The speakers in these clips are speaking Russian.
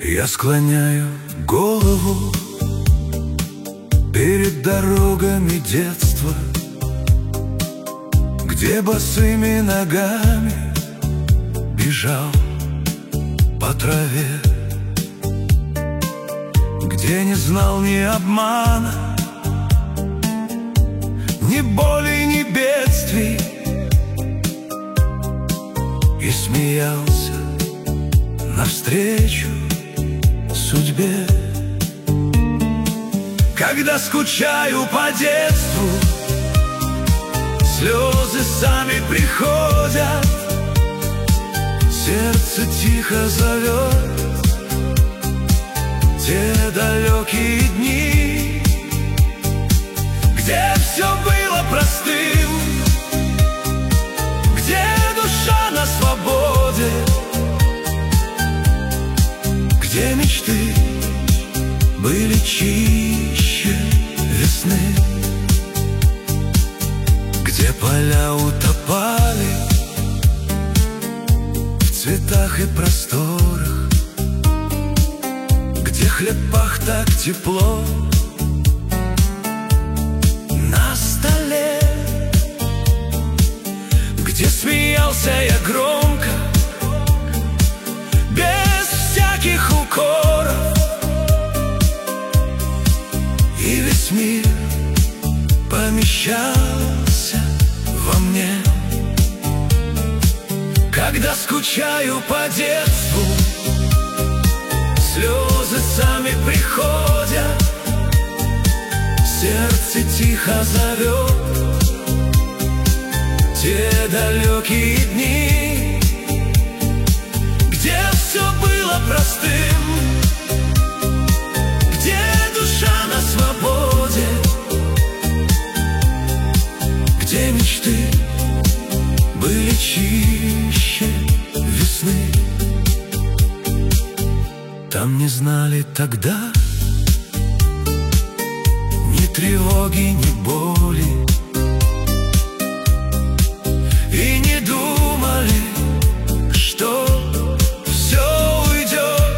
Я склоняю голову перед дорогами детства, где босыми ногами бежал по траве, где не знал ни обмана, ни боли, ни бедствий, и смеялся навстречу судьбе. Когда скучаю по детству, слезы сами приходят, сердце тихо зовет те далекие дни, где все было простым, где душа на свободе, где мечты были чище весны, где поля утопали в цветах и просторах, где хлеб пах так тепло на столе, где смеялся я громко, без всяких укоров, и весь мир помещался во мне. Когда скучаю по детству, слезы сами приходят, сердце тихо зовет те далекие дни, где все было простым, где душа на свободе, где мечты были чище весны. Там не знали тогда ни тревоги, ни боли, и не думали, что все уйдет.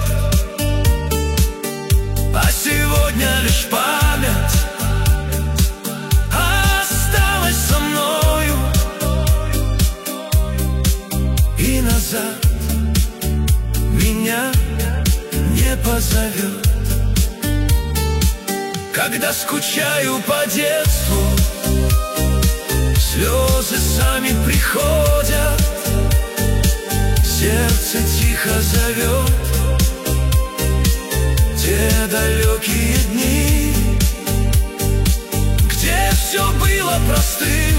А сегодня лишь память осталась со мною, и назад меня не позовет. Когда скучаю по детству, слезы сами приходят, сердце тихо зовет те далекие дни, где все было простым,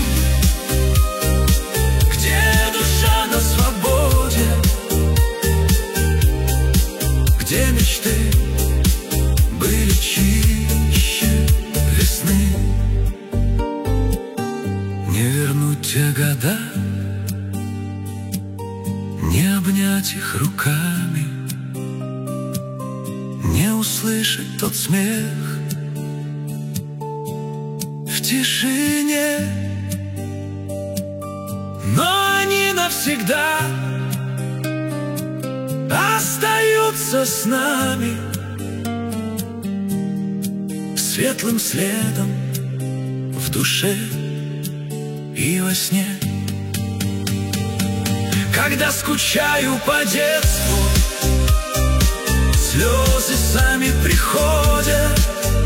где душа на свободе, где мечты были чище весны. Не вернуть те года, не обнять их руками, не услышать тот смех в тишине, но они навсегда остаются с нами, светлым следом в душе и во сне. Когда скучаю по детству, слезы сами приходят,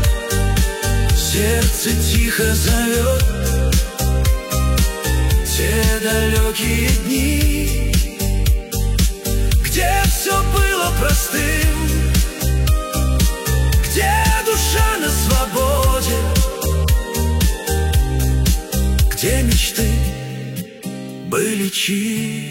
сердце тихо зовет те далекие дни, где все было простым, где душа на свободе, где мечты были чище